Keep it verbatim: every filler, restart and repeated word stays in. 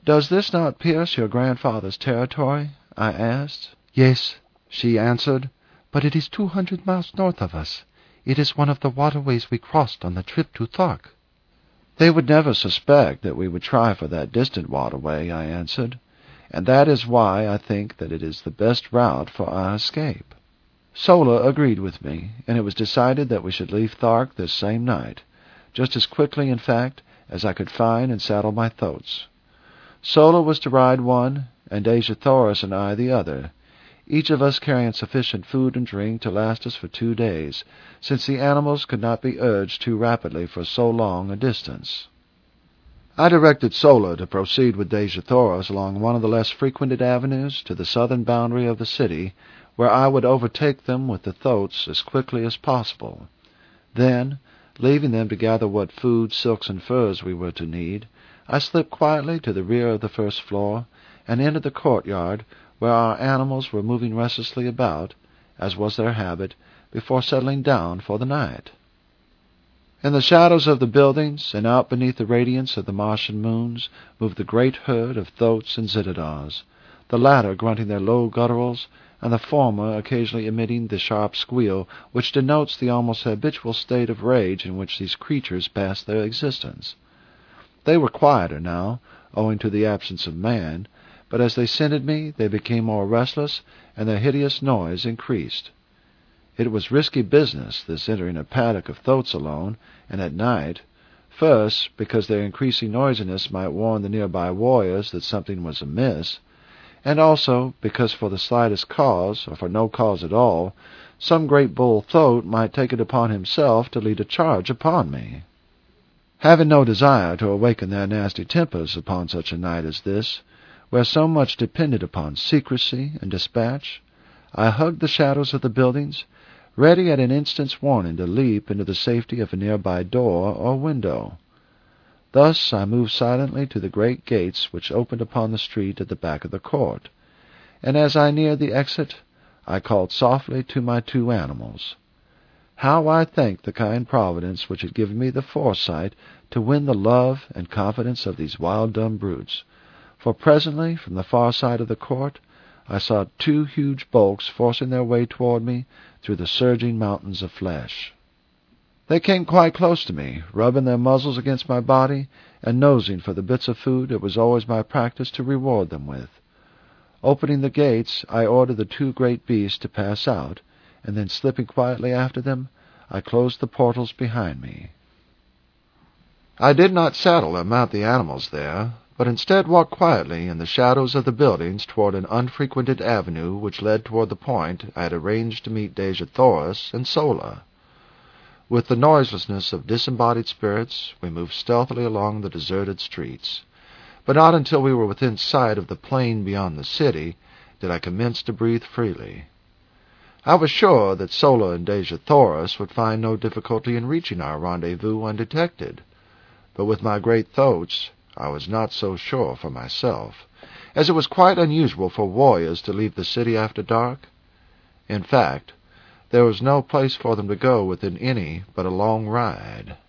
"Does this not pierce your grandfather's territory?" I asked. "Yes," she answered, "but it is two hundred miles north of us. It is one of the waterways we crossed on the trip to Thark." "They would never suspect that we would try for that distant waterway," I answered, "and that is why I think that it is the best route for our escape." Sola agreed with me, and it was decided that we should leave Thark this same night, just as quickly, in fact, as I could find and saddle my thoats. Sola was to ride one, and Dejathoros and I the other, each of us carrying sufficient food and drink to last us for two days, since the animals could not be urged too rapidly for so long a distance. I directed Sola to proceed with Dejathoros along one of the less frequented avenues to the southern boundary of the city, where I would overtake them with the thoats as quickly as possible. Then, leaving them to gather what food, silks, and furs we were to need, I slipped quietly to the rear of the first floor and entered the courtyard, where our animals were moving restlessly about, as was their habit, before settling down for the night. In the shadows of the buildings, and out beneath the radiance of the Martian moons, moved the great herd of thoats and zitidars, the latter grunting their low gutturals, and the former occasionally emitting the sharp squeal which denotes the almost habitual state of rage in which these creatures pass their existence. They were quieter now, owing to the absence of man, but as they scented me they became more restless, and their hideous noise increased. It was risky business, this entering a paddock of thoats alone, and at night, first because their increasing noisiness might warn the nearby warriors that something was amiss, and also because for the slightest cause, or for no cause at all, some great bull thoat might take it upon himself to lead a charge upon me. Having no desire to awaken their nasty tempers upon such a night as this, where so much depended upon secrecy and dispatch, I hugged the shadows of the buildings, ready at an instant's warning to leap into the safety of a nearby door or window. Thus I moved silently to the great gates which opened upon the street at the back of the court, and as I neared the exit, I called softly to my two animals. How I thanked the kind Providence which had given me the foresight to win the love and confidence of these wild dumb brutes, for presently, from the far side of the court, I saw two huge bulks forcing their way toward me through the surging mountains of flesh. They came quite close to me, rubbing their muzzles against my body, and nosing for the bits of food it was always my practice to reward them with. Opening the gates, I ordered the two great beasts to pass out, and then slipping quietly after them, I closed the portals behind me. I did not saddle or mount the animals there, but instead walked quietly in the shadows of the buildings toward an unfrequented avenue which led toward the point I had arranged to meet Dejathoros and Sola. With the noiselessness of disembodied spirits, we moved stealthily along the deserted streets, but not until we were within sight of the plain beyond the city did I commence to breathe freely. I was sure that Sola and Dejathoros would find no difficulty in reaching our rendezvous undetected, but with my great thoats I was not so sure for myself, as it was quite unusual for warriors to leave the city after dark. In fact, there was no place for them to go within any but a long ride.